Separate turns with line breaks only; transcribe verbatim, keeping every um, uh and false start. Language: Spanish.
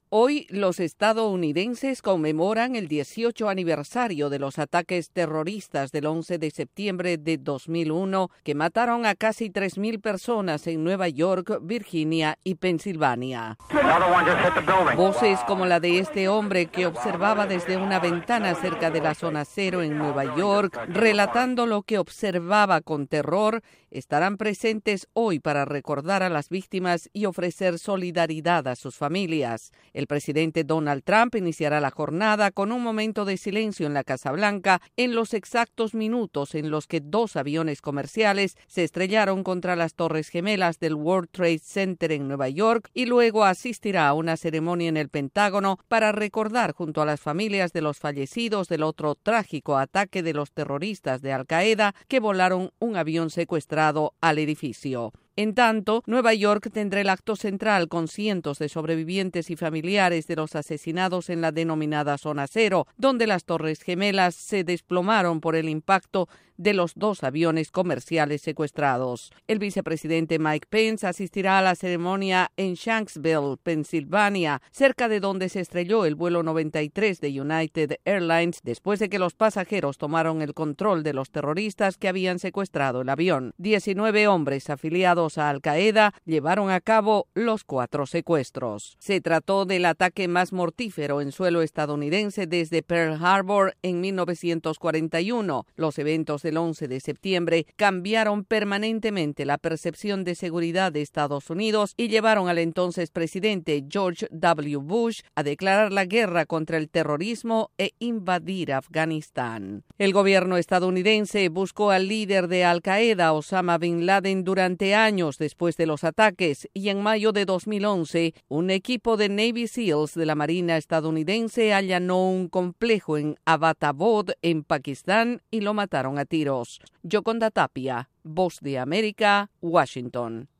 Hoy los estadounidenses conmemoran el dieciocho aniversario de los ataques terroristas del once de septiembre de dos mil uno que mataron a casi tres mil personas en Nueva York, Virginia y Pensilvania. Voces como la de este hombre que observaba desde una ventana cerca de la zona cero en Nueva York, relatando lo que observaba con terror, estarán presentes hoy para recordar a las víctimas y ofrecer solidaridad a sus familias. El presidente Donald Trump iniciará la jornada con un momento de silencio en la Casa Blanca en los exactos minutos en los que dos aviones comerciales se estrellaron contra las Torres Gemelas del World Trade Center en Nueva York y luego asistirá a una ceremonia en el Pentágono para recordar junto a las familias de los fallecidos del otro trágico ataque de los terroristas de Al Qaeda que volaron un avión secuestrado al edificio. En tanto, Nueva York tendrá el acto central con cientos de sobrevivientes y familiares de los asesinados en la denominada Zona Cero, donde las Torres Gemelas se desplomaron por el impacto de los dos aviones comerciales secuestrados. El vicepresidente Mike Pence asistirá a la ceremonia en Shanksville, Pensilvania, cerca de donde se estrelló el vuelo noventa y tres de United Airlines después de que los pasajeros tomaron el control de los terroristas que habían secuestrado el avión. diecinueve hombres afiliados a Al Qaeda llevaron a cabo los cuatro secuestros. Se trató del ataque más mortífero en suelo estadounidense desde Pearl Harbor en mil novecientos cuarenta y uno. Los eventos del once de septiembre cambiaron permanentemente la percepción de seguridad de Estados Unidos y llevaron al entonces presidente George W. Bush a declarar la guerra contra el terrorismo e invadir Afganistán. El gobierno estadounidense buscó al líder de Al Qaeda, Osama Bin Laden, durante años después de los ataques, y en mayo de dos mil once, un equipo de Navy SEALs de la Marina estadounidense allanó un complejo en Abbottabad, en Pakistán, y lo mataron a tiros. Yoconda Tapia, Voz de América, Washington.